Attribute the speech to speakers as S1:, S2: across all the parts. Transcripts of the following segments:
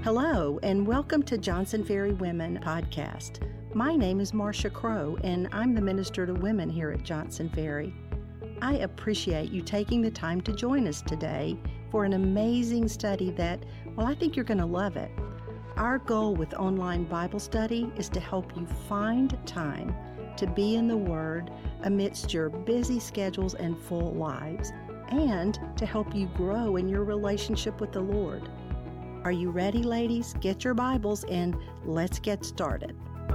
S1: Hello, and welcome to Johnson Ferry Women podcast. My name is Marcia Crow, and I'm the Minister to Women here at Johnson Ferry. I appreciate you taking the time to join us today for an amazing study that, well, I think you're going to love it. Our goal with online Bible study is to help you find time to be in the Word amidst your busy schedules and full lives, and to help you grow in your relationship with the Lord. Are you ready, ladies? Get your Bibles and let's get started.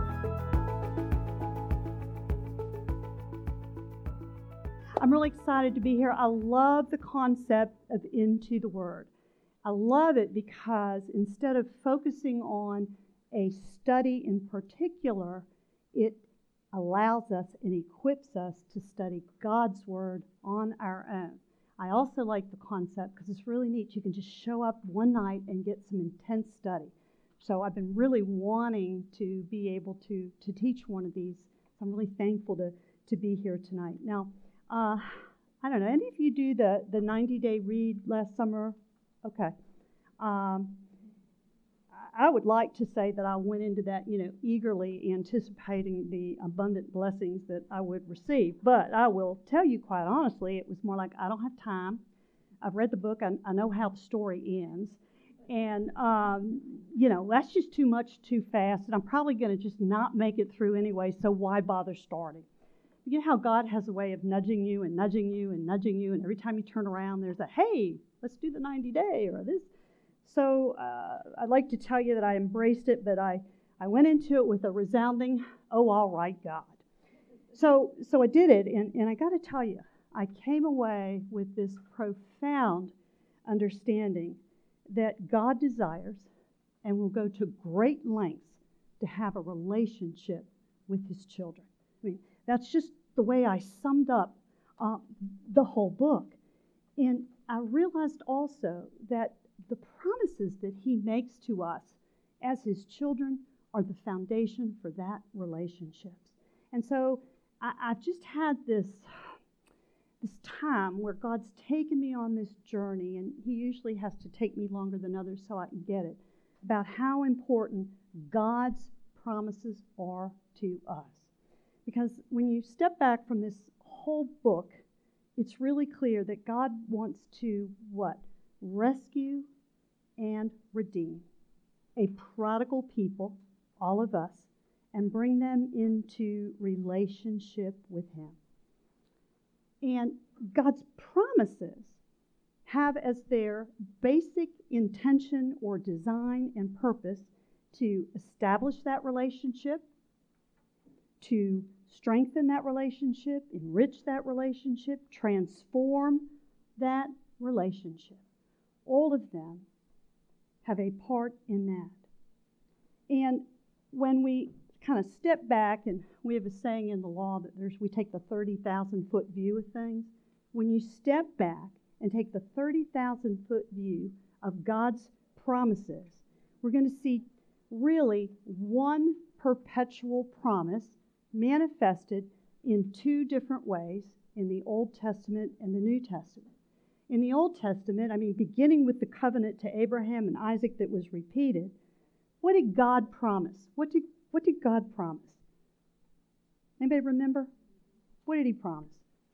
S2: I'm really excited to be here. I love the concept of Into the Word. I love it because instead of focusing on a study in particular, it allows us and equips us to study God's Word on our own. I also like the concept because it's really neat. You can just show up one night and get some intense study. So I've been really wanting to be able to teach one of these. So I'm really thankful to be here tonight. Now, I don't know, any of you do the 90-day read last summer? Okay. I would like to say that I went into that, eagerly anticipating the abundant blessings that I would receive. But I will tell you quite honestly, it was more like, I don't have time. I've read the book. I know how the story ends. And, that's just too much too fast. And I'm probably going to just not make it through anyway, so why bother starting? You know how God has a way of nudging you and nudging you and nudging you, and every time you turn around, there's a, hey, let's do the 90-day or this. So I'd like to tell you that I embraced it, but I went into it with a resounding, oh, all right, God. So I did it, and I got to tell you, I came away with this profound understanding that God desires and will go to great lengths to have a relationship with His children. I mean, that's just the way I summed up the whole book. And I realized also that the promises that He makes to us as His children are the foundation for that relationships. And so I've just had this time where God's taken me on this journey, and He usually has to take me longer than others so I can get it, about how important God's promises are to us. Because when you step back from this whole book, it's really clear that God wants to, what? Rescue and redeem a prodigal people, all of us, and bring them into relationship with Him. And God's promises have as their basic intention or design and purpose to establish that relationship, to strengthen that relationship, enrich that relationship, transform that relationship. All of them have a part in that. And when we kind of step back, and we have a saying in the law that we take the 30,000-foot view of things. When you step back and take the 30,000-foot view of God's promises, we're going to see really one perpetual promise manifested in two different ways in the Old Testament and the New Testament. In the Old Testament, beginning with the covenant to Abraham and Isaac that was repeated, what did God promise? What did God promise? Anybody remember? What did He promise?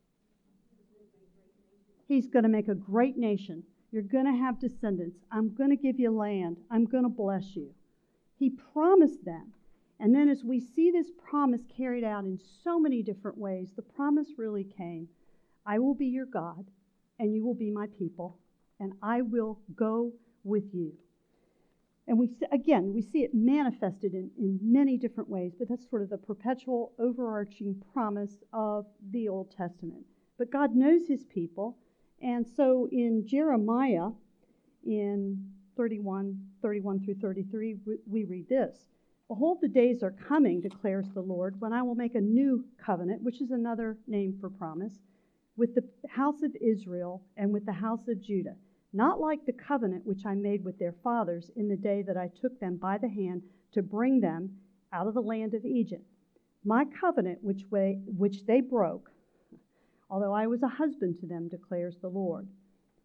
S2: He's going to make a great nation. You're going to have descendants. I'm going to give you land. I'm going to bless you. He promised them. And then as we see this promise carried out in so many different ways, the promise really came, I will be your God, and you will be my people, and I will go with you. And we see it manifested in many different ways, but that's sort of the perpetual overarching promise of the Old Testament. But God knows His people, and so in Jeremiah, in 31 through 33, we read this. Behold, the days are coming, declares the Lord, when I will make a new covenant, which is another name for promise, with the house of Israel and with the house of Judah, not like the covenant which I made with their fathers in the day that I took them by the hand to bring them out of the land of Egypt. My covenant which they broke, although I was a husband to them, declares the Lord.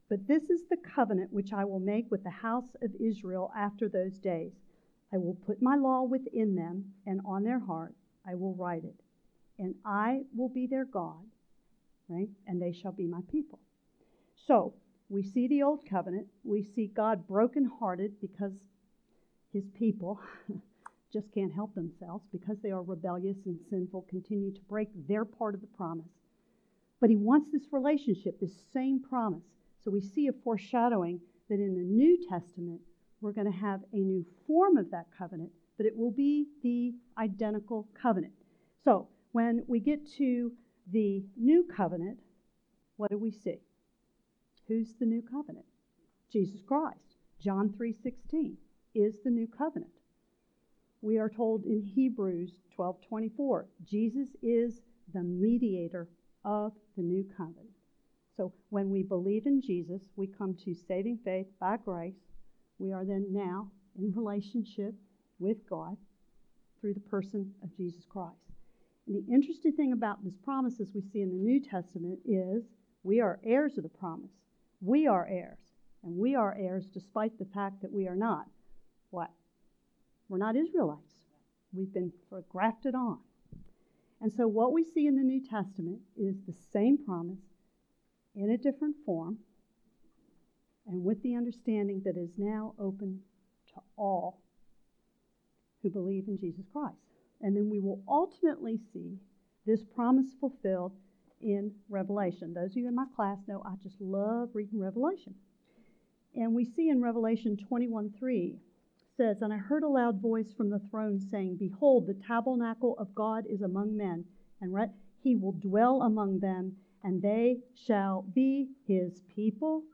S2: But this is the covenant which I will make with the house of Israel after those days. I will put my law within them, and on their heart I will write it. And I will be their God, right? And they shall be my people. So, we see the old covenant. We see God brokenhearted because his people just can't help themselves, because they are rebellious and sinful, continue to break their part of the promise. But he wants this relationship, this same promise. So we see a foreshadowing that in the New Testament, we're going to have a new form of that covenant, but it will be the identical covenant. So when we get to the new covenant, what do we see? Who's the new covenant? Jesus Christ. John 3:16 is the new covenant. We are told in Hebrews 12:24, Jesus is the mediator of the new covenant. So when we believe in Jesus, we come to saving faith by grace. We are then now in relationship with God through the person of Jesus Christ. And the interesting thing about this promise, as we see in the New Testament, is we are heirs of the promise. We are heirs. And we are heirs despite the fact that we are not what? We're not Israelites. We've been grafted on. And so what we see in the New Testament is the same promise in a different form, and with the understanding that is now open to all who believe in Jesus Christ. And then we will ultimately see this promise fulfilled in Revelation. Those of you in my class know I just love reading Revelation. And we see in Revelation 21:3 says, "And I heard a loud voice from the throne saying, Behold, the tabernacle of God is among men, and he will dwell among them, and they shall be his people,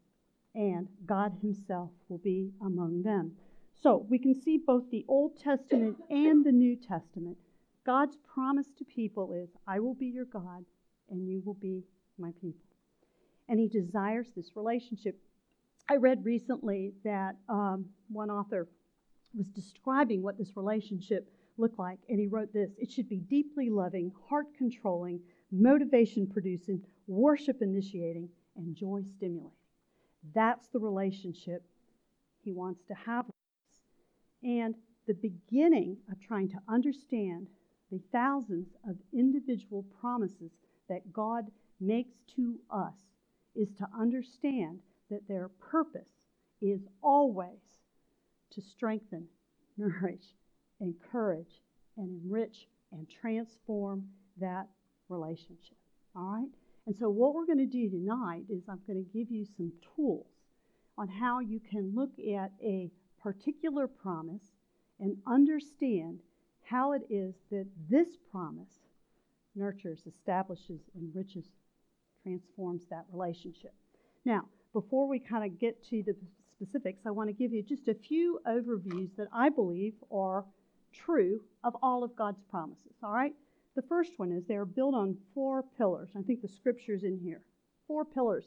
S2: and God himself will be among them." So we can see both the Old Testament and the New Testament. God's promise to people is, I will be your God, and you will be my people. And he desires this relationship. I read recently that one author was describing what this relationship looked like, and he wrote this: it should be deeply loving, heart-controlling, motivation-producing, worship-initiating, and joy-stimulating. That's the relationship he wants to have with us. And the beginning of trying to understand the thousands of individual promises that God makes to us is to understand that their purpose is always to strengthen, nourish, encourage, and enrich and transform that relationship. All right? And so what we're going to do tonight is I'm going to give you some tools on how you can look at a particular promise and understand how it is that this promise nurtures, establishes, enriches, transforms that relationship. Now, before we kind of get to the specifics, I want to give you just a few overviews that I believe are true of all of God's promises. All right? The first one is they're built on 4 pillars. I think the scripture's in here. 4 pillars.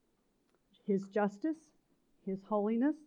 S2: His justice, his holiness,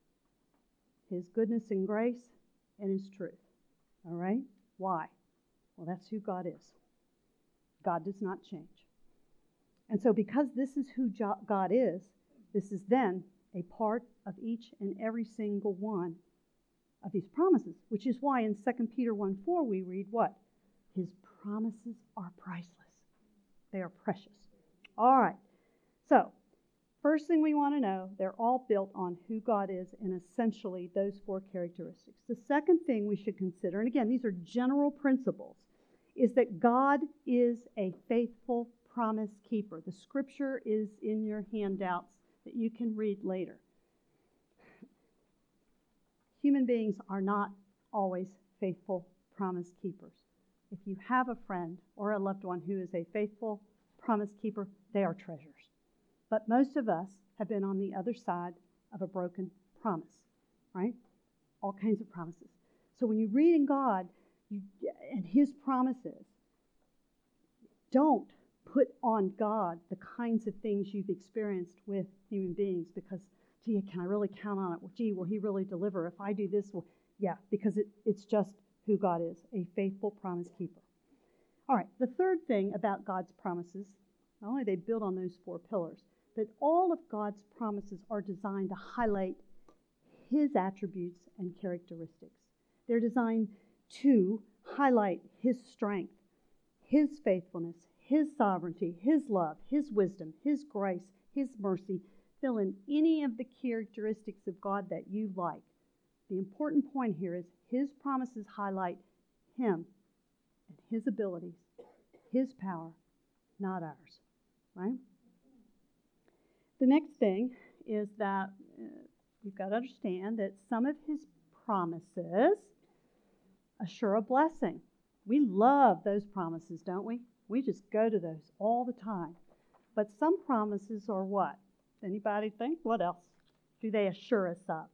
S2: his goodness and grace, and his truth. All right? Why? Well, that's who God is. God does not change. And so because this is who God is, this is then a part of each and every single one of these promises, which is why in 2 Peter 1:4 we read what? His promises are priceless. They are precious. All right. So, first thing we want to know, they're all built on who God is and essentially those 4 characteristics. The second thing we should consider, and again, these are general principles, is that God is a faithful promise keeper. The scripture is in your handouts that you can read later. Human beings are not always faithful promise keepers. If you have a friend or a loved one who is a faithful promise keeper, they are treasures. But most of us have been on the other side of a broken promise, right? All kinds of promises. So when you read in God and his promises, don't put on God the kinds of things you've experienced with human beings because, gee, can I really count on it? Well, gee, will he really deliver? If I do this, well, yeah, because it's just who God is, a faithful promise keeper. All right, the third thing about God's promises, not only are they built on those 4 pillars, But all of God's promises are designed to highlight His attributes and characteristics. They're designed to highlight His strength, His faithfulness, His sovereignty, His love, His wisdom, His grace, His mercy. Fill in any of the characteristics of God that you like. The important point here is His promises highlight Him and His abilities, His power, not ours. Right? The next thing is that you've got to understand that some of His promises assure a blessing. We love those promises, don't we? We just go to those all the time. But some promises are what? Anybody think? What else do they assure us of?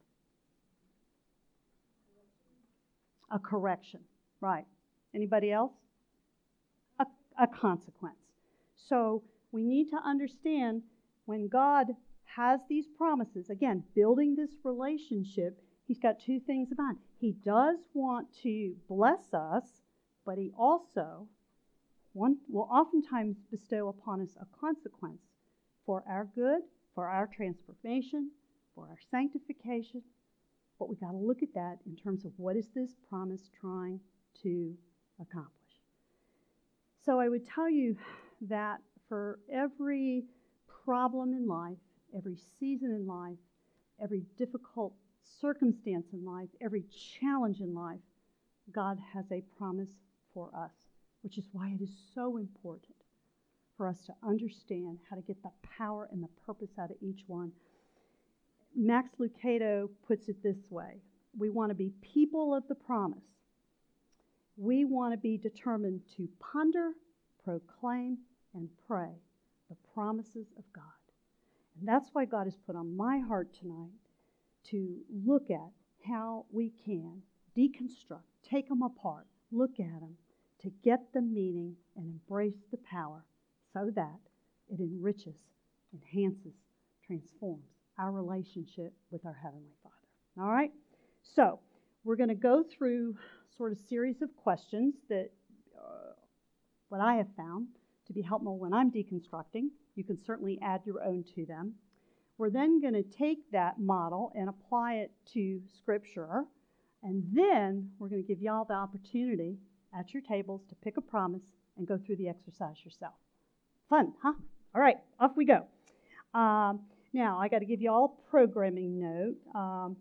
S2: A correction, right. Anybody else? A consequence. So we need to understand when God has these promises, again, building this relationship, He's got two things in mind. He does want to bless us, but He also will oftentimes bestow upon us a consequence for our good, for our transformation, for our sanctification. But we got to look at that in terms of what is this promise trying to accomplish. So I would tell you that for every problem in life, every season in life, every difficult circumstance in life, every challenge in life, God has a promise for us, which is why it is so important for us to understand how to get the power and the purpose out of each one. Max Lucado puts it this way: we want to be people of the promise. We want to be determined to ponder, proclaim, and pray the promises of God. And that's why God has put on my heart tonight to look at how we can deconstruct, take them apart, look at them, to get the meaning and embrace the power so that it enriches, enhances, transforms our relationship with our Heavenly Father. All right? So, we're going to go through sort of series of questions that what I have found to be helpful when I'm deconstructing. You can certainly add your own to them. We're then going to take that model and apply it to Scripture, and then we're going to give y'all the opportunity at your tables to pick a promise and go through the exercise yourself. Fun, huh? All right, off we go. Now, I got to give you all a programming note.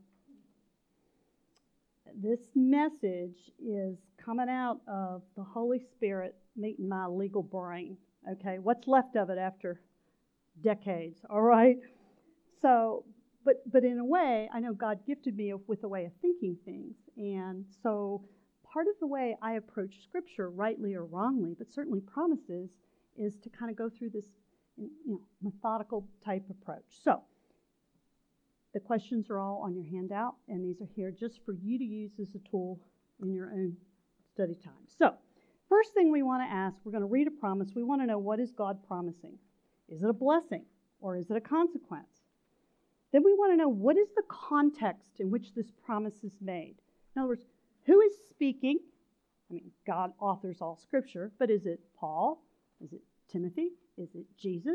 S2: This message is coming out of the Holy Spirit meeting my legal brain. Okay, what's left of it after decades, all right? So, but in a way, I know God gifted me with a way of thinking things. And so part of the way I approach Scripture, rightly or wrongly, but certainly promises, is to kind of go through this methodical type approach. So the questions are all on your handout, and these are here just for you to use as a tool in your own study time. So first thing we want to ask, we're going to read a promise. We want to know, what is God promising? Is it a blessing or is it a consequence? Then we want to know, what is the context in which this promise is made? In other words, who is speaking? I mean, God authors all Scripture, but is it Paul? Is it Timothy? Is it Jesus?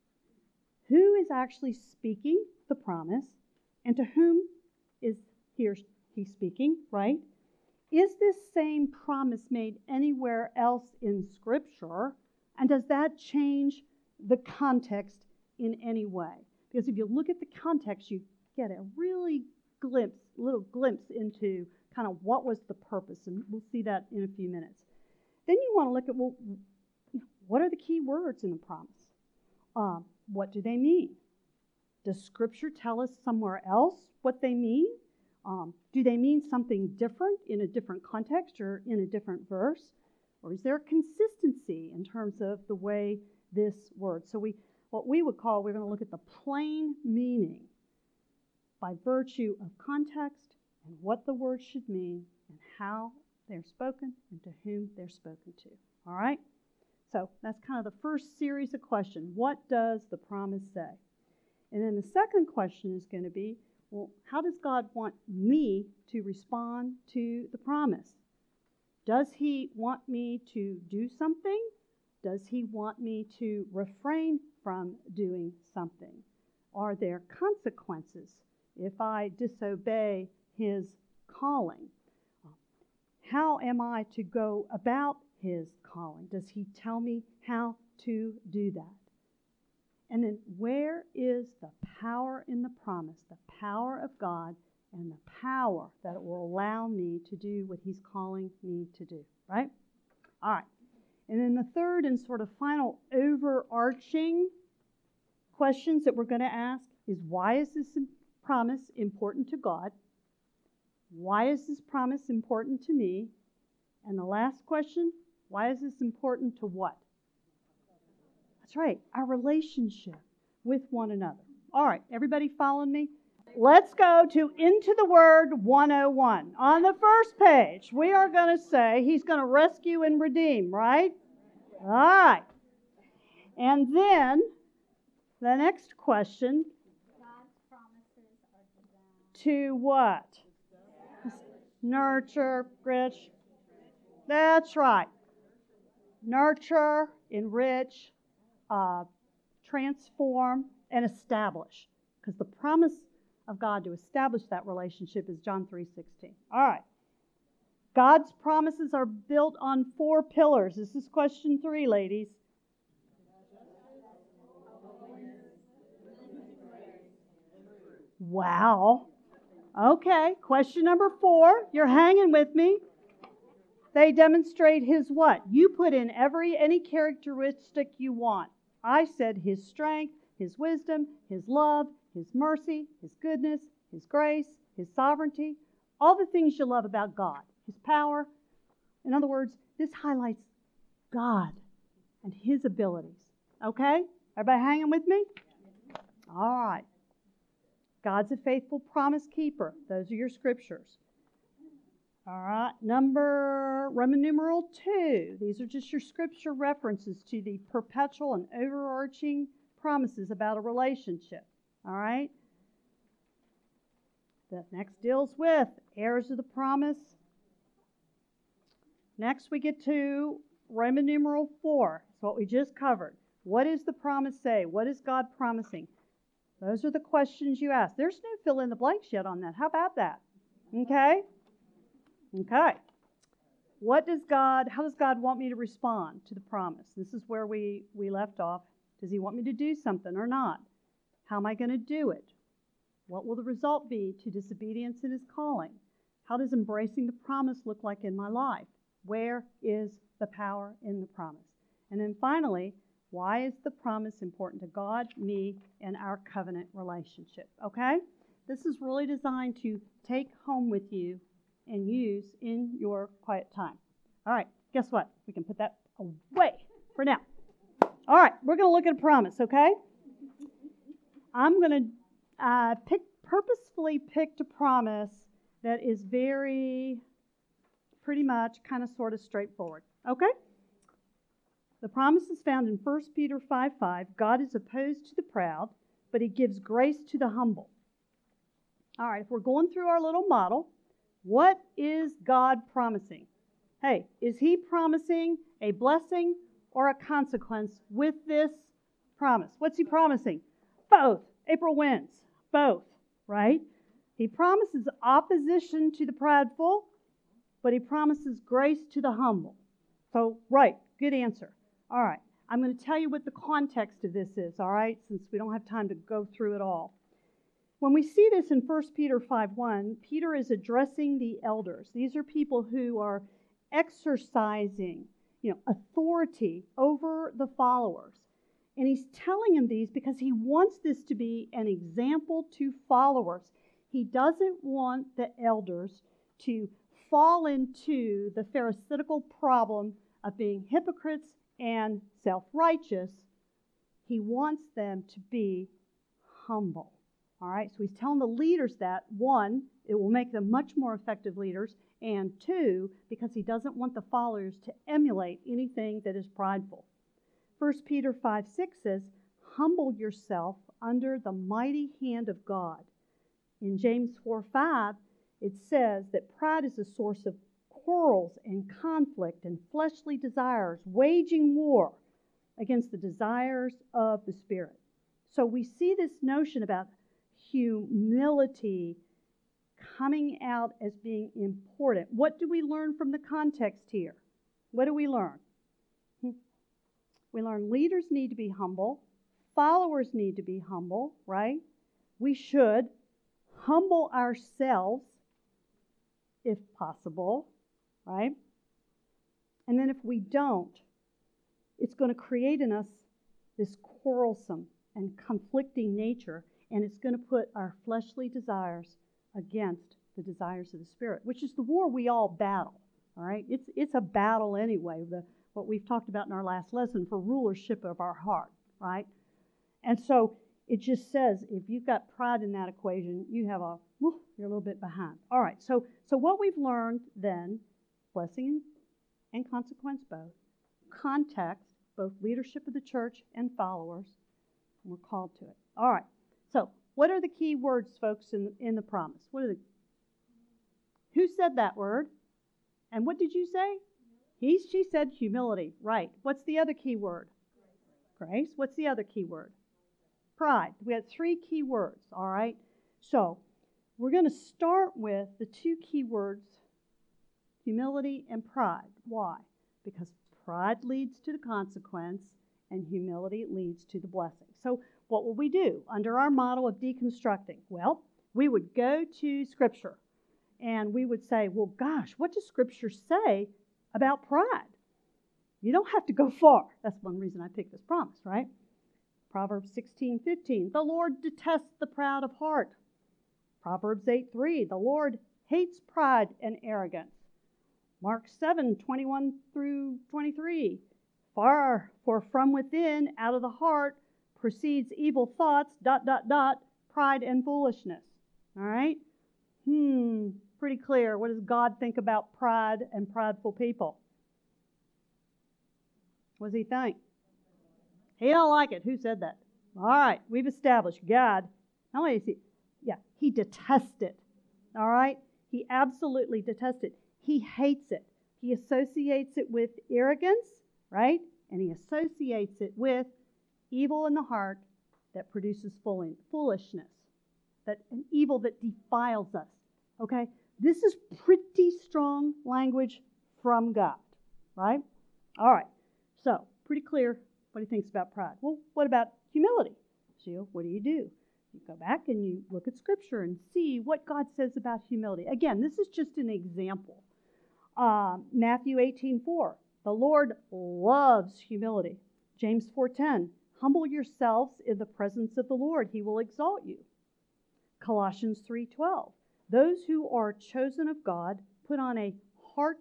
S2: Who is actually speaking the promise, and to whom is he speaking, right? Is this same promise made anywhere else in Scripture, and does that change the context in any way? Because if you look at the context, you get a really little glimpse into kind of what was the purpose, and we'll see that in a few minutes. Then you want to look at, well, what are the key words in the promise? What do they mean? Does Scripture tell us somewhere else what they mean? Do they mean something different in a different context or in a different verse? Or is there a consistency in terms of the way this word? So we're going to look at the plain meaning by virtue of context and what the word should mean and how they're spoken and to whom they're spoken to. All right? So that's kind of the first series of questions. What does the promise say? And then the second question is going to be, well, how does God want me to respond to the promise? Does He want me to do something, Does he want me to refrain from doing something? Are there consequences if I disobey his calling? How am I to go about his calling? Does he tell me how to do that? And then where is the power in the promise, the power of God, and the power that it will allow me to do what he's calling me to do, right? All right. And then the third and sort of final overarching questions that we're going to ask is, why is this promise important to God? Why is this promise important to me? And the last question, why is this important to what? That's right, our relationship with one another. All right, everybody following me? Let's go to Into the Word 101. On the first page, we are going to say he's going to rescue and redeem, right? All right. And then the next question,
S3: God's promises are designed
S2: to what? Nurture, Rich. That's right. Nurture, enrich, transform, and establish. Because the promise of God to establish that relationship is John 3:16. All right. God's promises are built on 4 pillars. This is question 3, ladies. Wow. Okay, question number 4. You're hanging with me. They demonstrate his what? You put in any characteristic you want. I said his strength, his wisdom, his love, his mercy, his goodness, his grace, his sovereignty, all the things you love about God, his power. In other words, this highlights God and his abilities. Okay? Everybody hanging with me? All right. God's a faithful promise keeper. Those are your scriptures. All right. Roman numeral 2. These are just your scripture references to the perpetual and overarching promises about a relationship. All right. The next deals with heirs of the promise. Next we get to Roman numeral 4. It's what we just covered. What does the promise say? What is God promising? Those are the questions you ask. There's no fill in the blanks yet on that. How about that? Okay? Okay. How does God want me to respond to the promise? This is where we left off. Does he want me to do something or not? How am I going to do it? What will the result be to disobedience in his calling? How does embracing the promise look like in my life? Where is the power in the promise? And then finally, why is the promise important to God, me, and our covenant relationship? Okay? This is really designed to take home with you and use in your quiet time. All right, guess what? We can put that away for now. All right, we're going to look at a promise, okay? I'm going to purposefully picked a promise that is pretty much kind of sort of straightforward, okay? The promise is found in 1 Peter 5:5. God is opposed to the proud, but he gives grace to the humble. All right, if we're going through our little model, what is God promising? Hey, is he promising a blessing or a consequence with this promise? What's he promising? Both. April wins. Both, right? He promises opposition to the prideful, but he promises grace to the humble. So, right, good answer. All right, I'm going to tell you what the context of this is, all right, since we don't have time to go through it all. When we see this in 1 Peter 5:1, Peter is addressing the elders. These are people who are exercising, authority over the followers. And he's telling them these because he wants this to be an example to followers. He doesn't want the elders to fall into the pharisaical problem of being hypocrites and self-righteous. He wants them to be humble. All right, so he's telling the leaders that, 1, it will make them much more effective leaders, and 2, because he doesn't want the followers to emulate anything that is prideful. 1 Peter 5:6 says, humble yourself under the mighty hand of God. In James 4:5, it says that pride is a source of quarrels and conflict and fleshly desires, waging war. against the desires of the Spirit. So we see this notion about humility coming out as being important. What do we learn from the context here? What do we learn? We learn leaders need to be humble. Followers need to be humble, right? We should humble ourselves if possible, right? And then if we don't, it's going to create in us this quarrelsome and conflicting nature, and it's going to put our fleshly desires against the desires of the Spirit, which is the war we all battle, all right? It's a battle anyway, what we've talked about in our last lesson for rulership of our heart, right? And so it just says if you've got pride in that equation, you're a little bit behind. All right, so what we've learned then, blessing and consequence both, context, both leadership of the church and followers, and we're called to it. All right, so what are the key words, folks, in the promise? Who said that word? And what did you say? She said humility, right. What's the other key word? Grace. What's the other key word? Pride. We had 3 key words, all right? So we're going to start with the 2 key words, humility and pride. Why? Because pride leads to the consequence and humility leads to the blessing. So what will we do under our model of deconstructing? Well, we would go to Scripture and we would say, well, gosh, what does Scripture say about pride? You don't have to go far. That's one reason I picked this promise, right? Proverbs 16:15, the Lord detests the proud of heart. Proverbs 8:3, the Lord hates pride and arrogance. Mark 7:21 through 23, for from within, out of the heart, proceeds evil thoughts, ... pride and foolishness. All right? Pretty clear. What does God think about pride and prideful people? What does he think? He don't like it. Who said that? All right, we've established God. Not only is he detests it. All right? He absolutely detests it. He hates it. He associates it with arrogance, right? And he associates it with evil in the heart that produces foolishness, that an evil that defiles us. Okay? This is pretty strong language from God, right? All right. So, pretty clear what he thinks about pride. Well, what about humility? So, what do? You go back and you look at Scripture and see what God says about humility. Again, this is just an example. Matthew 18:4, the Lord loves humility. James 4:10, humble yourselves in the presence of the Lord. He will exalt you. Colossians 3:12, those who are chosen of God put on a heart,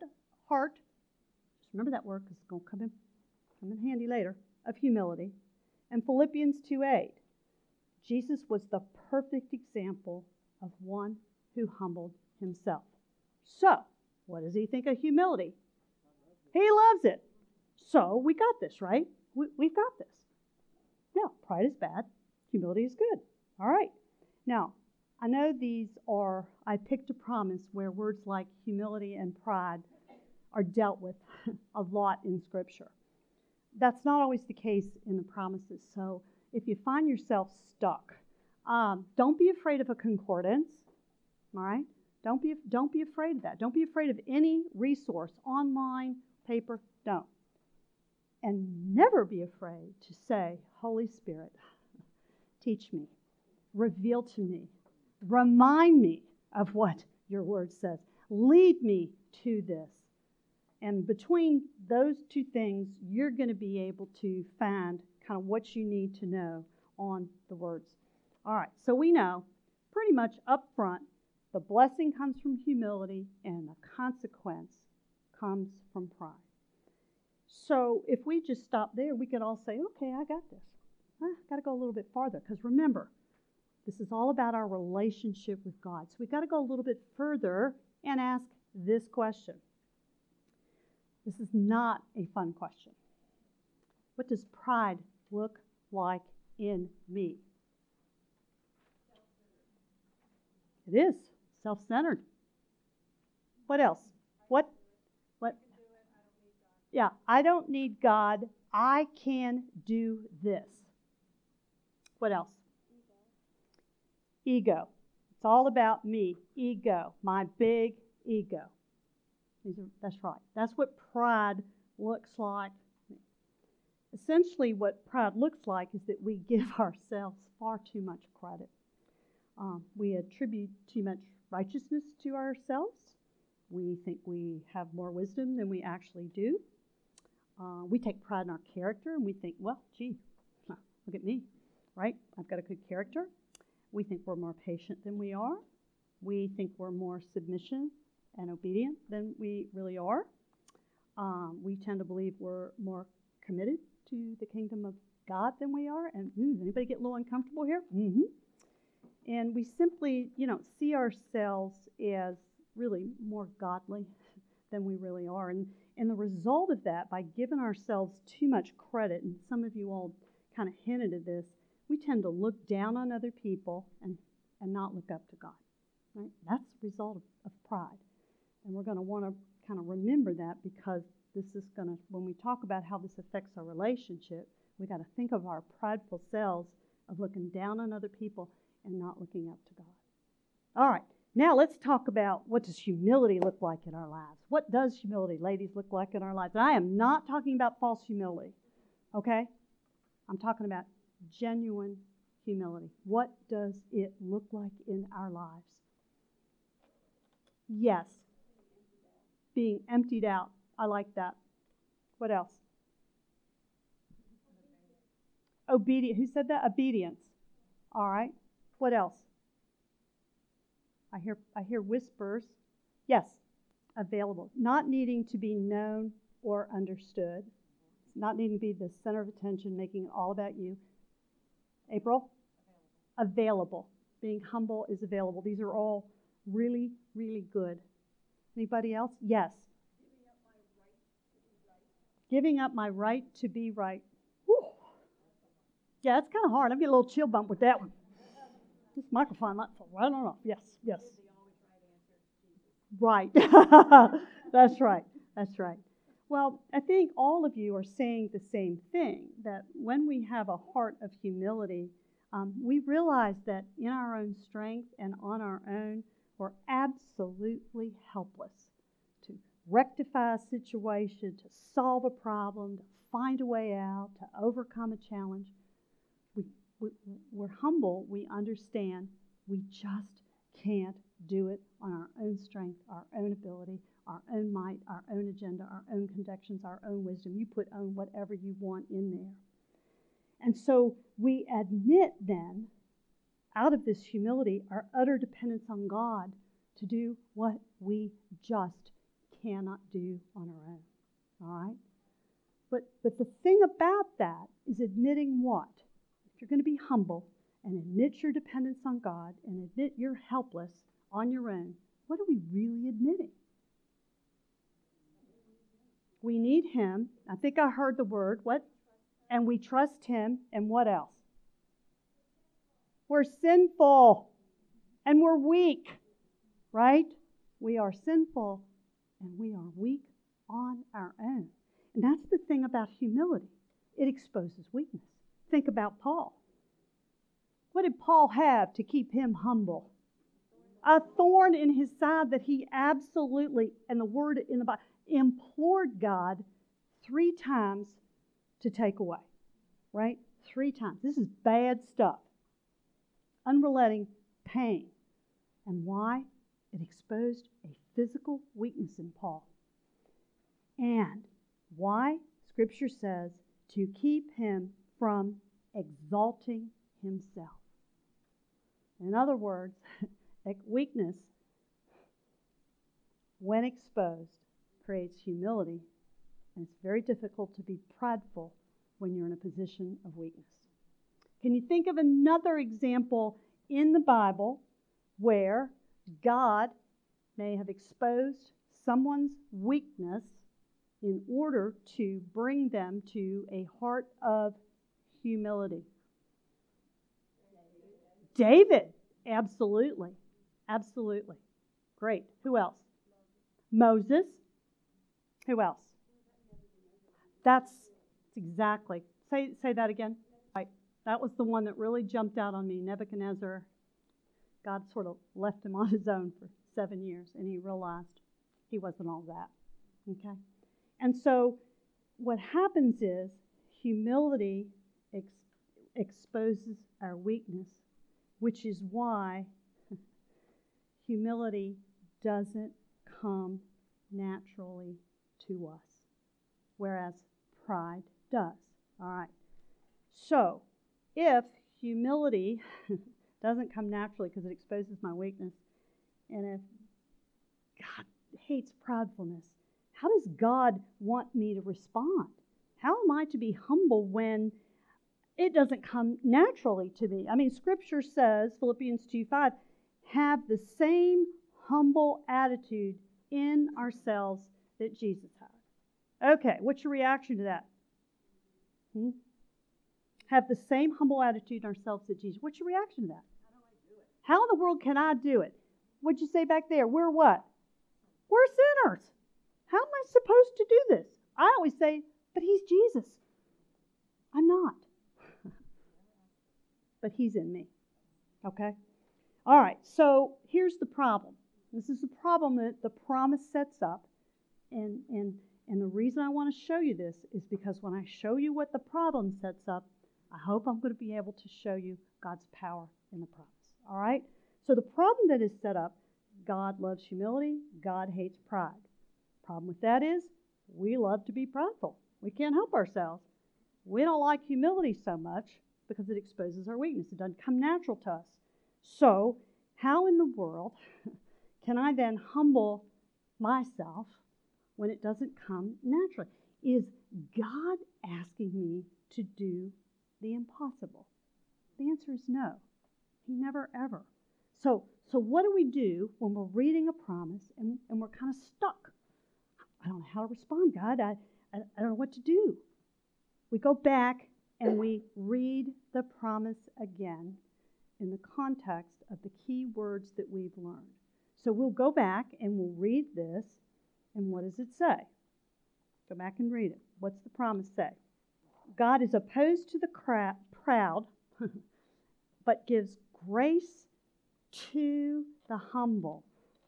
S2: just remember that word because it's going to come in handy later, of humility. And Philippians 2:8, Jesus was the perfect example of one who humbled himself. So, what does he think of humility? He loves it. So, we got this, right? We've got this. Now, pride is bad. Humility is good. All right. Now, I know I picked a promise where words like humility and pride are dealt with a lot in Scripture. That's not always the case in the promises. So if you find yourself stuck, don't be afraid of a concordance, all right? Don't be afraid of that. Don't be afraid of any resource, online, paper, don't. And never be afraid to say, Holy Spirit, teach me, reveal to me, remind me of what your word says. Lead me to this. And between those 2 things, you're going to be able to find kind of what you need to know on the words. All right, so we know pretty much up front, the blessing comes from humility and the consequence comes from pride. So if we just stop there, we could all say, okay, I got this. Got to go a little bit farther because remember, this is all about our relationship with God. So we've got to go a little bit further and ask this question. This is not a fun question. What does pride look like in me? It is self-centered. What else? What? Yeah, I don't need God I can do this. What else? Ego. It's all about me. Ego. My big ego. That's right. That's what pride looks like. Essentially, what pride looks like is that we give ourselves far too much credit. We attribute too much righteousness to ourselves. We think we have more wisdom than we actually do. We take pride in our character, and we think, well, gee, look at me, right? I've got a good character. We think we're more patient than we are. We think we're more submission and obedient than we really are. We tend to believe we're more committed to the kingdom of God than we are. And anybody get a little uncomfortable here? Mm-hmm. And we simply, see ourselves as really more godly than we really are. And the result of that, by giving ourselves too much credit, and some of you all kind of hinted at this, we tend to look down on other people and not look up to God. Right? That's the result of pride. And we're going to want to kind of remember that, because this is going to, when we talk about how this affects our relationship, we got to think of our prideful selves of looking down on other people and not looking up to God. All right, now let's talk about, what does humility look like in our lives? What does humility, ladies, look like in our lives? And I am not talking about false humility, okay? I'm talking about genuine humility. What does it look like in our lives? Yes. Being emptied out. I like that. What else? Obedience. Who said that? Obedience. All right. What else? I hear whispers. Yes. Available. Not needing to be known or understood. Not needing to be the center of attention, making it all about you. April? Available. Being humble is available. These are all really, really good. Anybody else? Yes. Giving up my right to be right. Whew. Yeah, that's kind of hard. I'm getting a little chill bump with that one. This microphone, I don't know. Yes. Right. That's right. Well, I think all of you are saying the same thing, that when we have a heart of humility, we realize that in our own strength and on our own, we're absolutely helpless to rectify a situation, to solve a problem, to find a way out, to overcome a challenge. We're humble. We understand we just can't do it on our own strength, our own ability, our own might, our own agenda, our own convictions, our own wisdom. You put on whatever you want in there. And so we admit then, out of this humility, our utter dependence on God to do what we just cannot do on our own. All right? But the thing about that is admitting what? If you're going to be humble and admit your dependence on God and admit you're helpless on your own, what are we really admitting? We need Him. I think I heard the word. What? And we trust Him. And what else? We're sinful and we're weak, right? We are sinful and we are weak on our own. And that's the thing about humility. It exposes weakness. Think about Paul. What did Paul have to keep him humble? A thorn in his side that he absolutely, and the word in the Bible, implored God 3 times to take away. Right? 3 times. This is bad stuff. Unrelenting pain. And why? It exposed a physical weakness in Paul. And why? Scripture says to keep him from exalting himself. In other words, weakness, when exposed, creates humility, and it's very difficult to be prideful when you're in a position of weakness. Can you think of another example in the Bible where God may have exposed someone's weakness in order to bring them to a heart of humility? David, absolutely. Absolutely. Great. Who else? Moses. Who else? That's exactly. Say that again. Right. That was the one that really jumped out on me. Nebuchadnezzar, God sort of left him on his own for 7 years, and he realized he wasn't all that. Okay? And so what happens is humility exposes our weakness, which is why humility doesn't come naturally to us, whereas pride does. All right. So, if humility doesn't come naturally because it exposes my weakness, and if God hates pridefulness, how does God want me to respond? How am I to be humble when it doesn't come naturally to me? I mean, Scripture says, Philippians 2:5, have the same humble attitude in ourselves that Jesus had. Okay, what's your reaction to that? Have the same humble attitude in ourselves that Jesus. What's your reaction to that? How do I do it? How in the world can I do it? What'd you say back there? We're what? We're sinners. How am I supposed to do this? I always say, but He's Jesus. I'm not. But He's in me. Okay? All right, so here's the problem. This is the problem that the promise sets up. And the reason I want to show you this is because when I show you what the problem sets up, I hope I'm going to be able to show you God's power in the promise. All right? So the problem that is set up, God loves humility, God hates pride. Problem with that is we love to be prideful. We can't help ourselves. We don't like humility so much because it exposes our weakness. It doesn't come natural to us. So how in the world can I then humble myself when it doesn't come naturally? Is God asking me to do the impossible? The answer is no. He never, ever. So what do we do when we're reading a promise and we're kind of stuck? I don't know how to respond, God. I don't know what to do. We go back and we read the promise again in the context of the key words that we've learned. So we'll go back and we'll read this, and what does it say? Go back and read it. What's the promise say? God is opposed to the proud, but gives grace to the humble.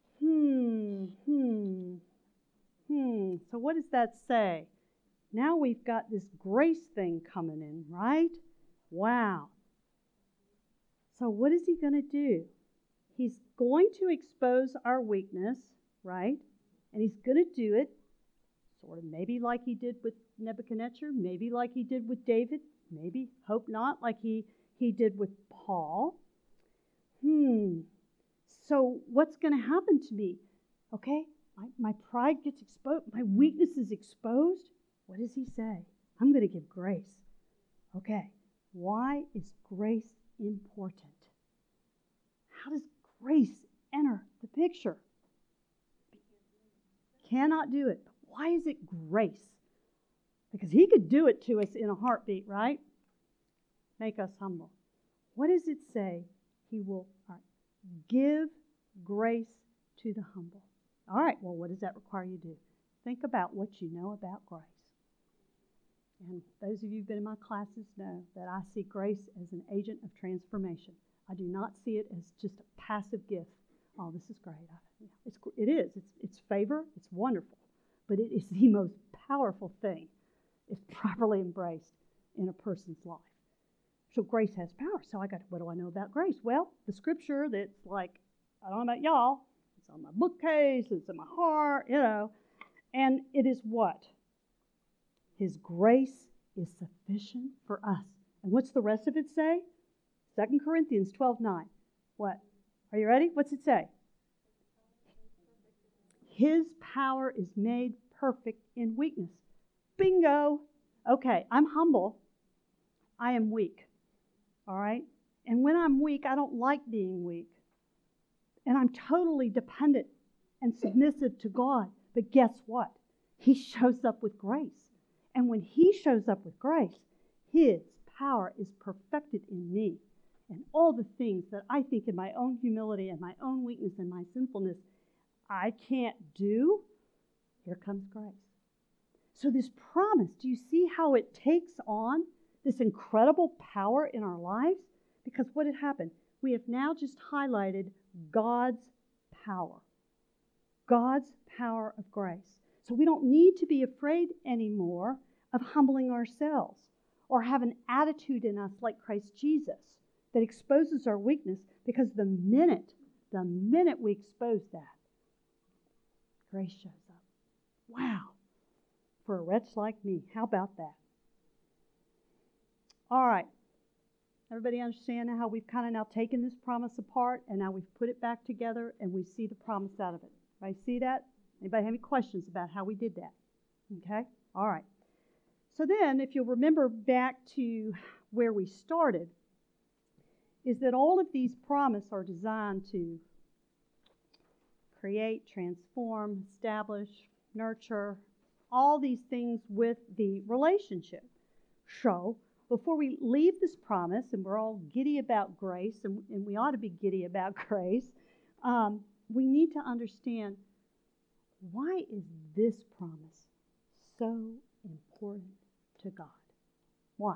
S2: So what does that say? Now we've got this grace thing coming in, right? Wow. So what is He going to do? He's going to expose our weakness, right? And He's going to do it sort of maybe like He did with Nebuchadnezzar, maybe like He did with David, maybe, hope not, like he did with Paul. So what's going to happen to me? Okay, my pride gets exposed, my weakness is exposed. What does He say? I'm going to give grace. Okay, why is grace important? How does grace enter the picture? Cannot do it. But why is it grace? Because He could do it to us in a heartbeat, right? Make us humble. What does it say? He will give grace to the humble. All right, well, what does that require you to do? Think about what you know about grace. And those of you who've been in my classes know that I see grace as an agent of transformation. I do not see it as just a passive gift. Oh, this is great. It is. It's favor. It's wonderful. But it is the most powerful thing if properly embraced in a person's life. So grace has power. So what do I know about grace? Well, the scripture that's like, I don't know about y'all, it's on my bookcase, it's in my heart, and it is what? His grace is sufficient for us. And what's the rest of it say? 2 Corinthians 12:9. What? Are you ready? What's it say? His power is made perfect in weakness. Bingo! Okay, I'm humble. I am weak. All right? And when I'm weak, I don't like being weak. And I'm totally dependent and submissive to God. But guess what? He shows up with grace. And when He shows up with grace, His power is perfected in me. And all the things that I think in my own humility and my own weakness and my sinfulness I can't do, here comes grace. So this promise, do you see how it takes on this incredible power in our lives? Because what had happened? We have now just highlighted God's power. God's power of grace. So we don't need to be afraid anymore of humbling ourselves or have an attitude in us like Christ Jesus that exposes our weakness, because the minute we expose that, grace shows up. Wow. For a wretch like me. How about that? All right. Everybody understand how we've kind of now taken this promise apart and now we've put it back together and we see the promise out of it. Right? See that? Anybody have any questions about how we did that? Okay? All right. So then, if you'll remember back to where we started, is that all of these promises are designed to create, transform, establish, nurture, all these things with the relationship. So, before we leave this promise, and we're all giddy about grace, and we ought to be giddy about grace, we need to understand, why is this promise so important to God? Why?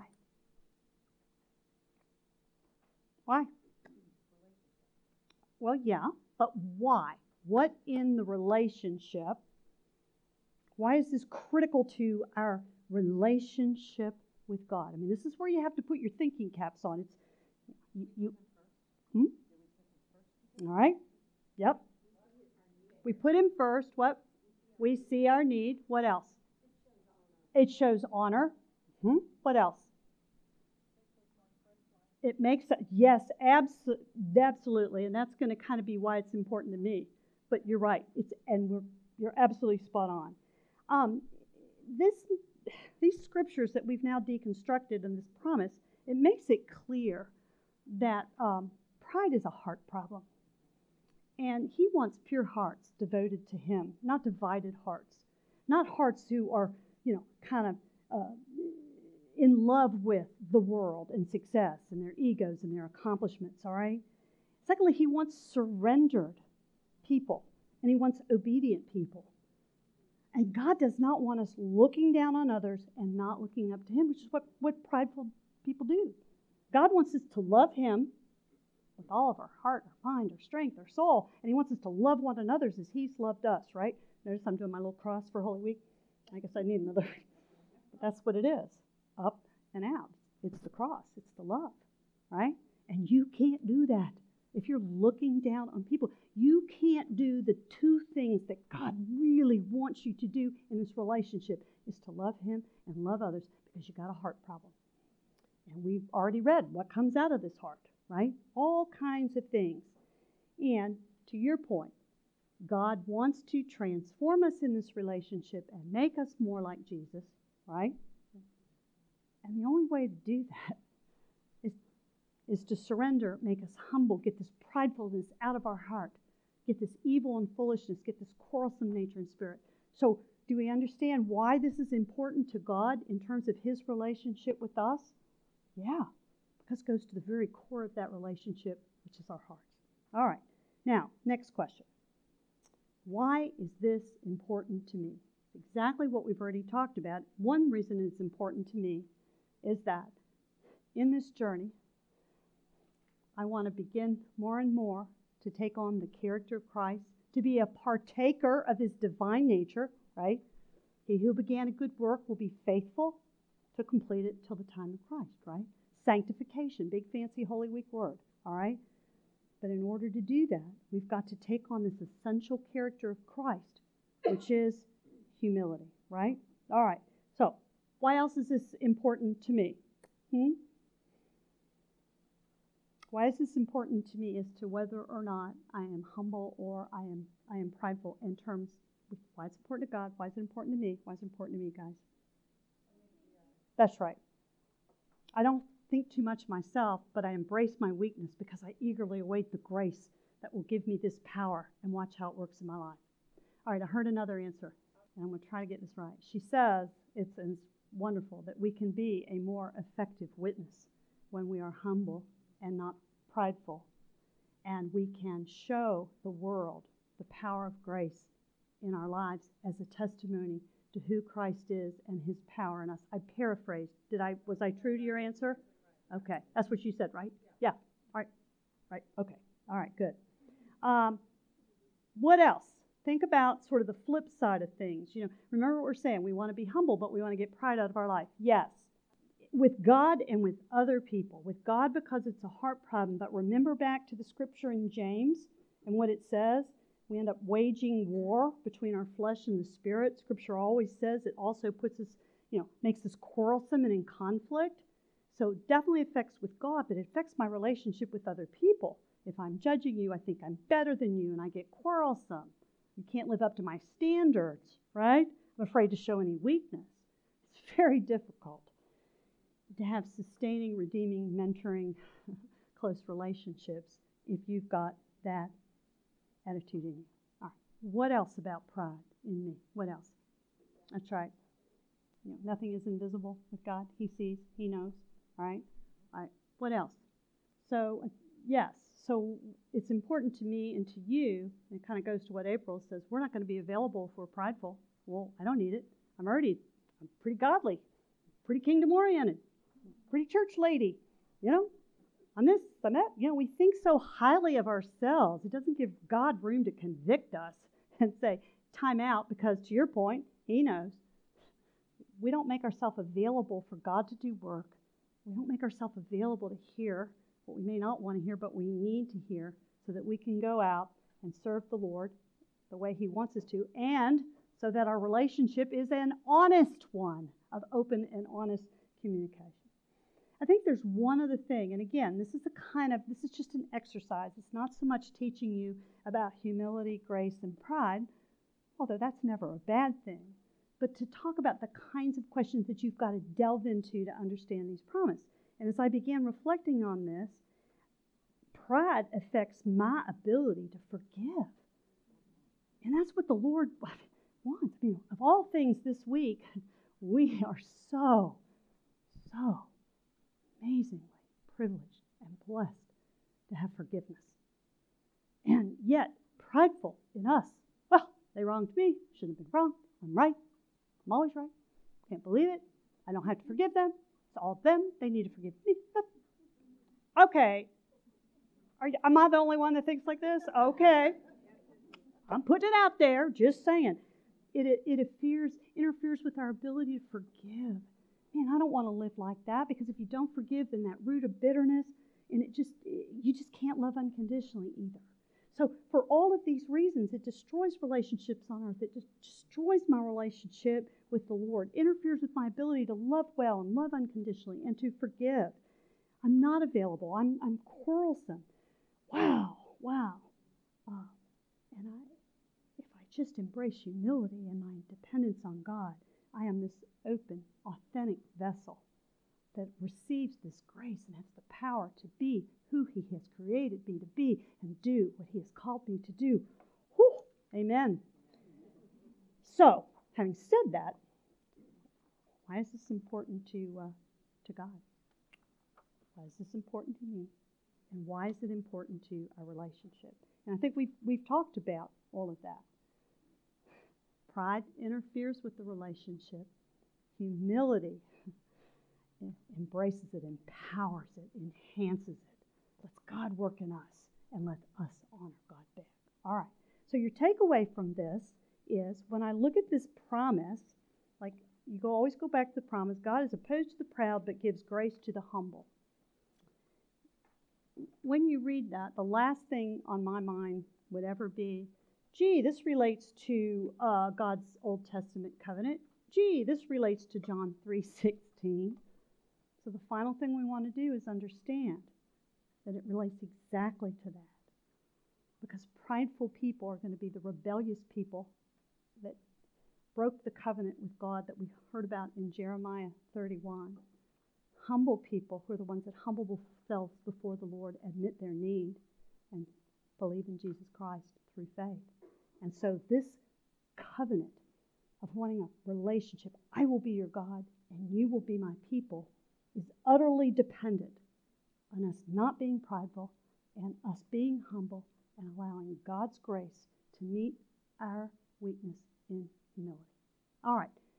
S2: Why? Well, yeah, but why? What in the relationship? Why is this critical to our relationship with God? I mean, this is where you have to put your thinking caps on. It's All right. Yep. We put Him first. What? We see our need. What else? It shows honor. What else? It makes it, yes, absolutely, and that's going to kind of be why it's important to me. But you're right. You're absolutely spot on. These scriptures that we've now deconstructed in this promise, it makes it clear that pride is a heart problem. And He wants pure hearts devoted to Him, not divided hearts. Not hearts who are, kind of in love with the world and success and their egos and their accomplishments, all right? Secondly, He wants surrendered people, and He wants obedient people. And God does not want us looking down on others and not looking up to Him, which is what prideful people do. God wants us to love Him with all of our heart, our mind, our strength, our soul. And He wants us to love one another as He's loved us, right? Notice I'm doing my little cross for Holy Week. I guess I need another. But that's what it is. Up and out. It's the cross. It's the love, right? And you can't do that if you're looking down on people. You can't do the two things that God really wants you to do in this relationship, is to love Him and love others, because you got a heart problem. And we've already read what comes out of this heart, right? All kinds of things. And to your point, God wants to transform us in this relationship and make us more like Jesus, right? And the only way to do that is to surrender, make us humble, get this pridefulness out of our heart, get this evil and foolishness, get this quarrelsome nature and spirit. So do we understand why this is important to God in terms of His relationship with us? Yeah, because it goes to the very core of that relationship, which is our hearts. All right, now, next question. Why is this important to me? Exactly what we've already talked about. One reason it's important to me is that in this journey, I want to begin more and more to take on the character of Christ, to be a partaker of His divine nature, right? He who began a good work will be faithful to complete it till the time of Christ, right? Sanctification, big fancy Holy Week word, all right? But in order to do that, we've got to take on this essential character of Christ, which is humility, right? All right, so why else is this important to me? Why is this important to me as to whether or not I am humble or I am prideful in terms of why it's important to God, why is it important to me, why is it important to me, guys? That's right. I don't think too much myself, but I embrace my weakness because I eagerly await the grace that will give me this power, and watch how it works in my life. All right, I heard another answer, and I'm going to try to get this right. She says it's wonderful that we can be a more effective witness when we are humble and not prideful, and we can show the world the power of grace in our lives as a testimony to who Christ is and his power in us. I paraphrased. Was I true to your answer? Okay. That's what you said, right? Yeah. All right. Right. Okay. All right. Good. What else? Think about sort of the flip side of things. Remember what we're saying. We want to be humble, but we want to get pride out of our life. Yes. With God and with other people. With God because it's a heart problem. But remember back to the scripture in James and what it says. We end up waging war between our flesh and the spirit. Scripture always says it also puts us, makes us quarrelsome and in conflict. So it definitely affects with God, but it affects my relationship with other people. If I'm judging you, I think I'm better than you, and I get quarrelsome. You can't live up to my standards, right? I'm afraid to show any weakness. It's very difficult to have sustaining, redeeming, mentoring, close relationships if you've got that attitude in you. All right. What else about pride in me? What else? That's right. Nothing is invisible with God. He sees. He knows. All right. All right. What else? So, yes. So it's important to me and to you. And it kind of goes to what April says. We're not going to be available if we're prideful. Well, I don't need it. I'm pretty godly, pretty kingdom-oriented, pretty church lady. I'm this, I'm that. We think so highly of ourselves. It doesn't give God room to convict us and say, time out, because to your point, he knows. We don't make ourselves available for God to do work. We don't make ourselves available to hear what we may not want to hear, but we need to hear so that we can go out and serve the Lord the way he wants us to, and so that our relationship is an honest one of open and honest communication. I think there's one other thing, and again, this is just an exercise. It's not so much teaching you about humility, grace, and pride, although that's never a bad thing, but to talk about the kinds of questions that you've got to delve into to understand these promises. And as I began reflecting on this, pride affects my ability to forgive. And that's what the Lord wants. Of all things this week, we are so amazingly privileged and blessed to have forgiveness. And yet, prideful in us. Well, they wronged me. Shouldn't have been wrong. I'm right. I'm always right. Can't believe it. I don't have to forgive them. It's all them. They need to forgive me. Okay. Am I the only one that thinks like this? Okay. I'm putting it out there, just saying. It interferes with our ability to forgive. Man, I don't want to live like that, because if you don't forgive, then that root of bitterness, and you just can't love unconditionally either. So for all of these reasons, it destroys relationships on earth. It just destroys my relationship with the Lord, interferes with my ability to love well and love unconditionally and to forgive. I'm not available. I'm quarrelsome. Wow. If I just embrace humility and my dependence on God, I am this open, authentic vessel that receives this grace and has the power to be who he has created me to be and do what he has called me to do. Whew, amen. So, having said that, why is this important to God? Why is this important to me? And why is it important to our relationship? And I think we've talked about all of that. Pride interferes with the relationship. Humility embraces it, empowers it, enhances it. Lets God work in us and let us honor God back. All right. So your takeaway from this is, when I look at this promise, like always go back to the promise, God is opposed to the proud but gives grace to the humble. When you read that, the last thing on my mind would ever be, gee, this relates to God's Old Testament covenant. Gee, this relates to John 3:16. So the final thing we want to do is understand that it relates exactly to that. Because prideful people are going to be the rebellious people that broke the covenant with God that we heard about in Jeremiah 31. Humble people, who are the ones that humble themselves before the Lord, admit their need, and believe in Jesus Christ through faith. And so this covenant of wanting a relationship, I will be your God and you will be my people, is utterly dependent on us not being prideful and us being humble and allowing God's grace to meet our weakness in humility. All right,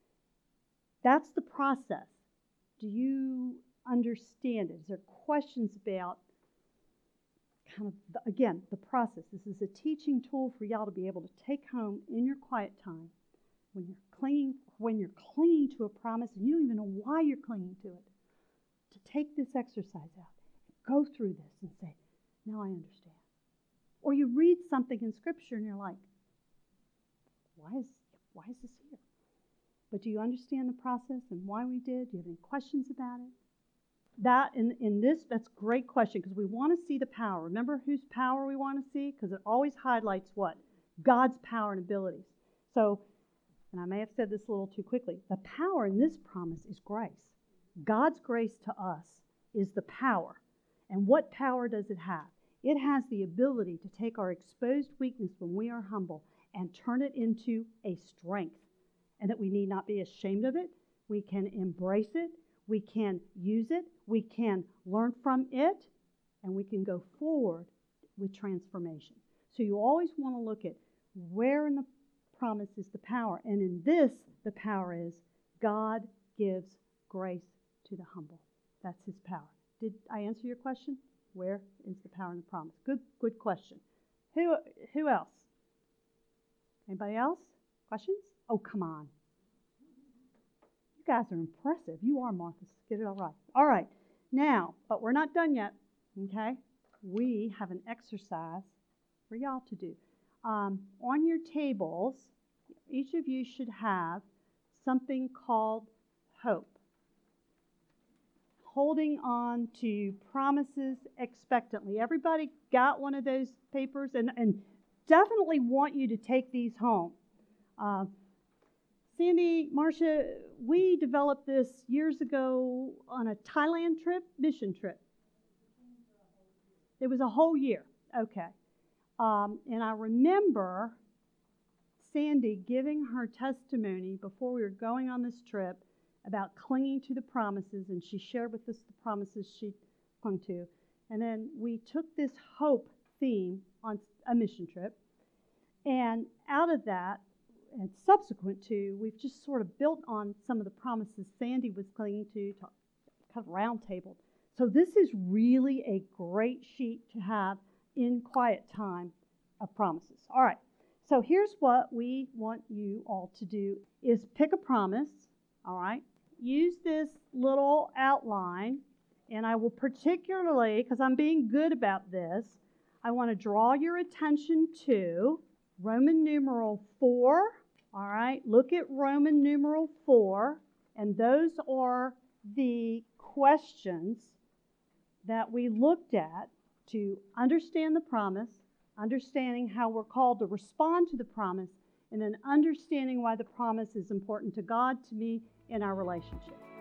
S2: That's the process. Do you understand it? Is there questions about kind of, again, the process? This is a teaching tool for y'all to be able to take home in your quiet time when you're clinging to a promise and you don't even know why you're clinging to it, to take this exercise out, go through this and say, now I understand. Or you read something in Scripture and you're like, why is this here? But do you understand the process and why we did? Do you have any questions about it? That's a great question, because we want to see the power. Remember whose power we want to see? Because it always highlights what? God's power and abilities. So, and I may have said this a little too quickly, the power in this promise is grace. God's grace to us is the power. And what power does it have? It has the ability to take our exposed weakness when we are humble and turn it into a strength, and that we need not be ashamed of it. We can embrace it. We can use it. We can learn from it, and we can go forward with transformation. So you always want to look at where in the promise is the power. And in this, the power is God gives grace to the humble. That's his power. Did I answer your question? Where is the power in the promise? Good question. Who else? Anybody else? Questions? Oh, come on. You guys are impressive. You are, Martha. Get it all right. All right. Now, but we're not done yet, okay? We have an exercise for y'all to do. On your tables, each of you should have something called hope. Holding on to promises expectantly. Everybody got one of those papers? And definitely want you to take these home. Sandy, Marcia, we developed this years ago on a Thailand trip, mission trip. It was a whole year. Okay. And I remember Sandy giving her testimony before we were going on this trip about clinging to the promises, and she shared with us the promises she clung to. And then we took this hope theme on a mission trip, and out of that, and subsequent to, we've just sort of built on some of the promises Sandy was clinging to kind of round table. So this is really a great sheet to have in quiet time of promises. All right, so here's what we want you all to do is pick a promise, all right? Use this little outline, and I will particularly, because I'm being good about this, I want to draw your attention to Roman numeral 4, all right? Look at Roman numeral 4, and those are the questions that we looked at to understand the promise, understanding how we're called to respond to the promise, and then understanding why the promise is important to God, to me, in our relationship.